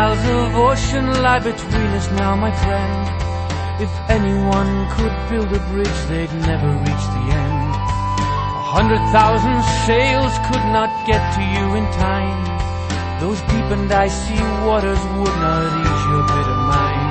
miles of ocean lie between us now, my friend. If anyone could build a bridge, they'd never reach the end. 100,000 sails could not get to you in time. Those deep and icy waters would not ease your bitter mind.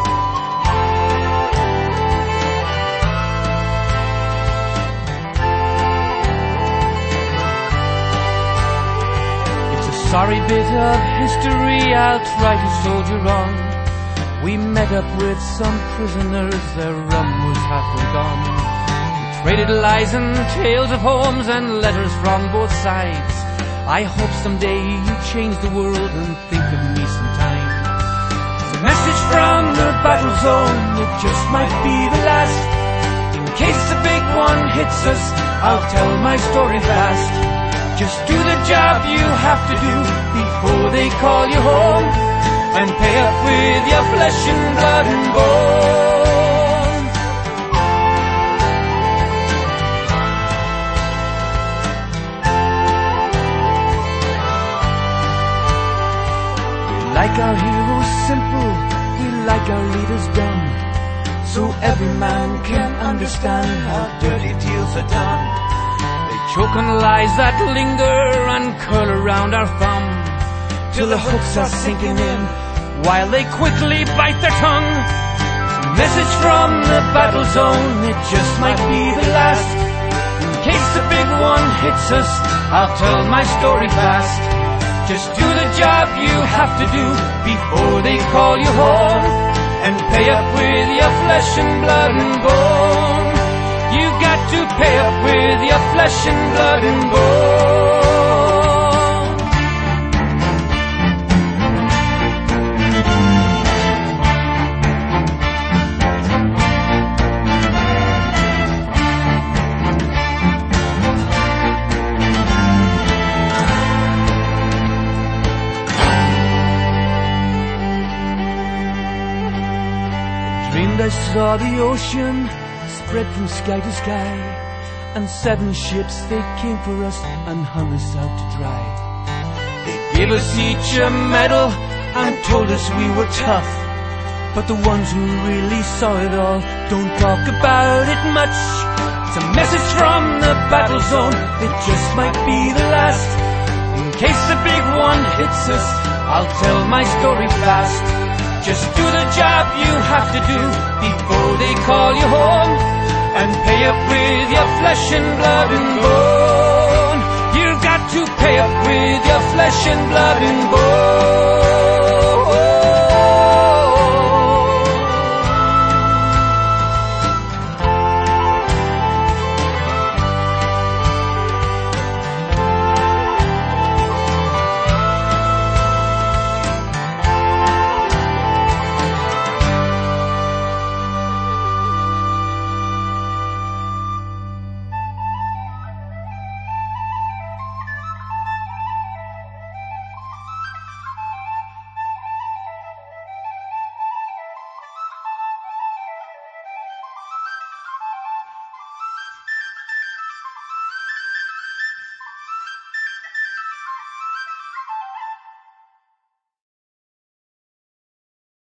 It's a sorry bit of history, I'll try to soldier on. We met up with some prisoners, their rum was halfway gone. We traded lies and tales of homes and letters from both sides. I hope someday you change the world and think of me sometime. It's a message from the battle zone, it just might be the last. In case a big one hits us, I'll tell my story fast. Just do the job you have to do before they call you home, and pay up with your flesh and blood and bone. We like our heroes simple, we like our leaders dumb, so every man can understand how dirty deals are done. They choke on lies that linger and curl around our thumb, till the hooks are sinking in, while they quickly bite their tongue. A message from the battle zone, it just might be the last. In case the big one hits us, I'll tell my story fast. Just do the job you have to do before they call you home, and pay up with your flesh and blood and bone. You got to pay up with your flesh and blood and bone. I saw the ocean spread from sky to sky, and 7 ships, they came for us and hung us out to dry. They gave us each a medal and told us we were tough, but the ones who really saw it all don't talk about it much. It's a message from the battle zone, it just might be the last. In case the big one hits us, I'll tell my story fast. Just do the job you have to do before they call you home, and pay up with your flesh and blood and bone. You've got to pay up with your flesh and blood and bone.